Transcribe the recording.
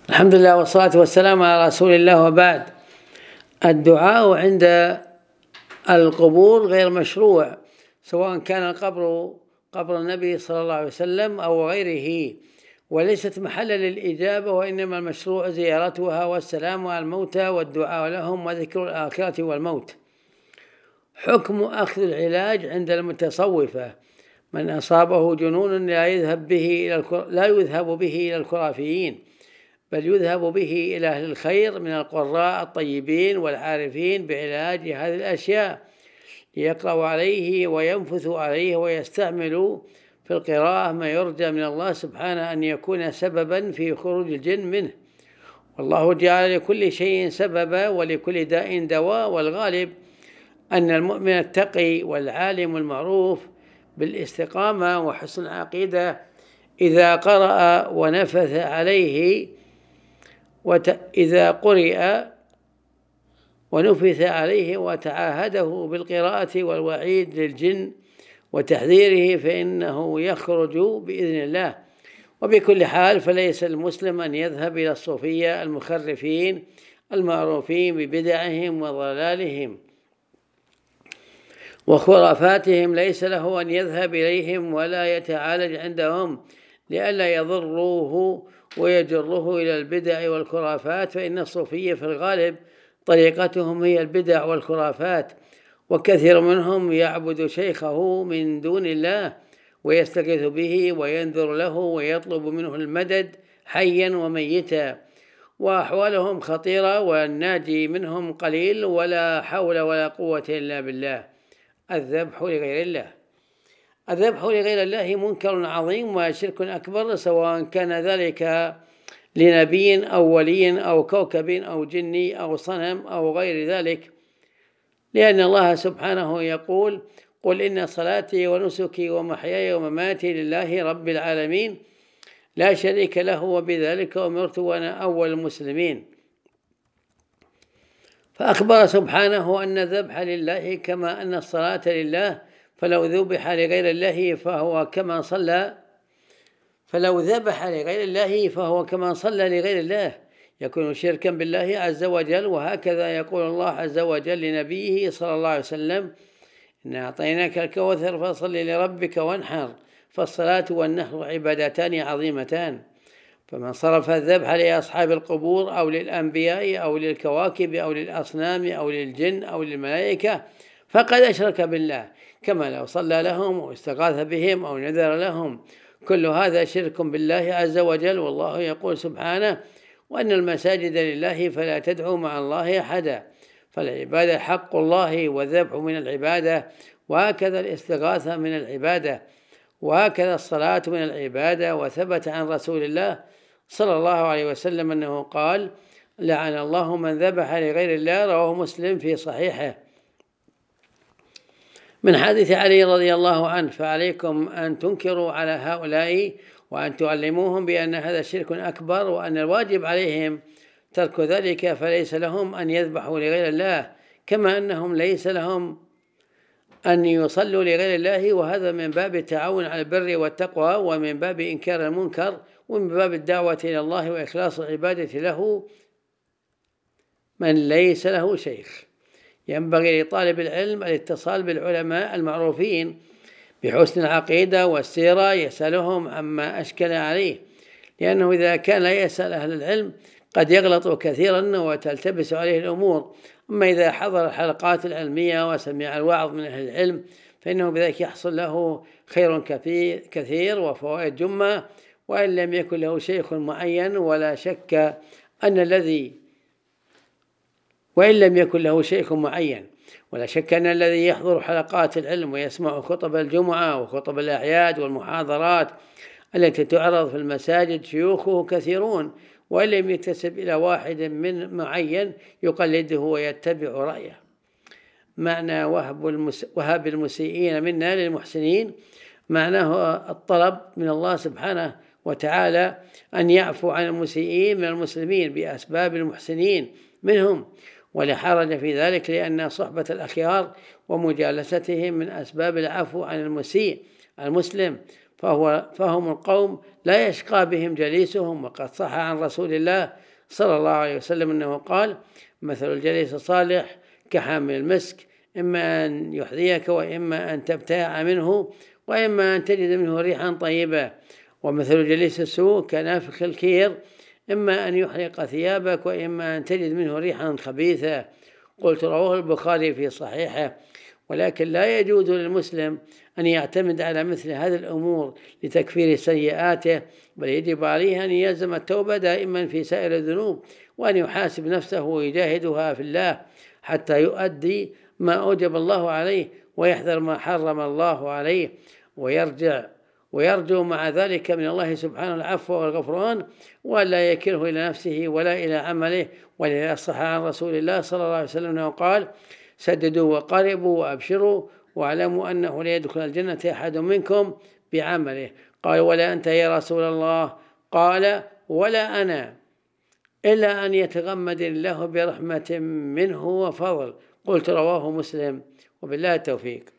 الحمد لله والصلاة والسلام على رسول الله، وبعد. الدعاء عند القبور غير مشروع، سواء كان القبر قبر النبي صلى الله عليه وسلم أو غيره، وليست محلا للإجابة، وإنما المشروع زيارتها والسلام على الموتى والدعاء لهم وذكر الآخرة والموت. حكم أخذ العلاج عند المتصوفة: من أصابه جنون لا يذهب به إلى الخرافيين، بل يذهب به إلى أهل الخير من القراء الطيبين والعارفين بعلاج هذه الأشياء، ليقرأوا عليه وينفثوا عليه ويستعملوا في القراءة ما يرجى من الله سبحانه أن يكون سببا في خروج الجن منه. والله جعل لكل شيء سببا ولكل داء دواء، والغالب أن المؤمن التقي والعالم المعروف بالاستقامة وحسن العقيدة إذا قرأ ونفث عليه إذا قرئ ونفث عليه وتعاهده بالقراءة والوعيد للجن وتحذيره فإنه يخرج بإذن الله. وبكل حال فليس المسلم أن يذهب إلى الصوفية المخرفين المعروفين ببدعهم وضلالهم وخرافاتهم، ليس له أن يذهب إليهم ولا يتعالج عندهم لئلا يضروه ويجره إلى البدع والخرافات، فإن الصوفية في الغالب طريقتهم هي البدع والخرافات، وكثير منهم يعبد شيخه من دون الله ويستغيث به وينذر له ويطلب منه المدد حيا وميتا، وأحوالهم خطيرة والناجي منهم قليل، ولا حول ولا قوة إلا بالله. الذبح لغير الله: الذبح لغير الله منكر عظيم وشرك أكبر، سواء كان ذلك لنبي أو ولي أو كوكب أو جني أو صنم أو غير ذلك، لأن الله سبحانه يقول: قل إن صلاتي ونسكي ومحياي ومماتي لله رب العالمين لا شريك له وبذلك أمرت وأنا أول المسلمين. فأخبر سبحانه أن الذبح لله كما أن الصلاة لله، فلو ذبح لغير الله فهو كما صلى لغير الله، يكون شركا بالله عز وجل. وهكذا يقول الله عز وجل لنبيه صلى الله عليه وسلم: إنا أعطيناك الكوثر فصل لربك وانحر، فالصلاة والنحر عبادتان عظيمتان. فمن صرف الذبح لأصحاب القبور أو للأنبياء أو للكواكب أو للأصنام أو للجن أو للملائكة فقد أشرك بالله، كما لو صلى لهم أو استغاث بهم أو نذر لهم. كل هذا شرك بالله عز وجل. والله يقول سبحانه: وأن المساجد لله فلا تدعوا مع الله أحدا. فالعبادة حق الله، والذبح من العبادة، وهكذا الاستغاثة من العبادة، وهكذا الصلاة من العبادة. وثبت عن رسول الله صلى الله عليه وسلم أنه قال: لعن الله من ذبح لغير الله. رواه مسلم في صحيحه من حديث علي رضي الله عنه: فعليكم أن تنكروا على هؤلاء وأن تعلموهم بأن هذا شرك أكبر، وأن الواجب عليهم ترك ذلك، فليس لهم أن يذبحوا لغير الله، كما أنهم ليس لهم أن يصلوا لغير الله. وهذا من باب التعاون على البر والتقوى، ومن باب إنكار المنكر، ومن باب الدعوة إلى الله وإخلاص العبادة له من ليس له شيخ. ينبغي لطالب العلم الاتصال بالعلماء المعروفين بحسن العقيدة والسيرة، يسألهم عما أشكل عليه، لأنه إذا كان لا يسأل أهل العلم قد يغلط كثيرا وتلتبس عليه الأمور. أما إذا حضر الحلقات العلمية وسمع الوعظ من أهل العلم فإنه بذلك يحصل له خير كثير وفوائد جمة. وإن لم يكن له شيخ معين ولا شك أن الذي يحضر حلقات العلم ويسمع خطب الجمعة وخطب الأعياد والمحاضرات التي تعرض في المساجد شيوخه كثيرون، وإن لم يكتسب إلى واحد من معين يقلده ويتبع رأيه. معنى وهب المسيئين منا للمحسنين معناه الطلب من الله سبحانه وتعالى أن يعفو عن المسيئين من المسلمين بأسباب المحسنين منهم، ولا حرج في ذلك، لأن صحبة الأخيار ومجالستهم من أسباب العفو عن المسيء المسلم. فهم القوم لا يشقى بهم جليسهم. وقد صح عن رسول الله صلى الله عليه وسلم أنه قال: مثل الجليس الصالح كحامل المسك، إما أن يحذيك وإما أن تبتاع منه وإما أن تجد منه ريحا طيبة. ومثل جليس السوء كنافخ الكير، إما أن يحرق ثيابك وإما أن تجد منه ريحا خبيثة. قلت: رواه البخاري في صحيحه. ولكن لا يجوز للمسلم أن يعتمد على مثل هذه الأمور لتكفير سيئاته، بل يجب عليه أن يلزم التوبة دائما في سائر الذنوب، وأن يحاسب نفسه ويجاهدها في الله حتى يؤدي ما أوجب الله عليه ويحذر ما حرم الله عليه، ويرجو مع ذلك من الله سبحانه العفو والغفران، ولا يكله إلى نفسه ولا إلى عمله. ولذا صح عن رسول الله صلى الله عليه وسلم أنه قال: سددوا وقاربوا وأبشروا واعلموا أنه لا يدخل الجنة أحد منكم بعمله. قال: ولا أنت يا رسول الله؟ قال: ولا أنا، إلا أن يتغمد الله برحمة منه وفضل. قلت: رواه مسلم. وبالله التوفيق.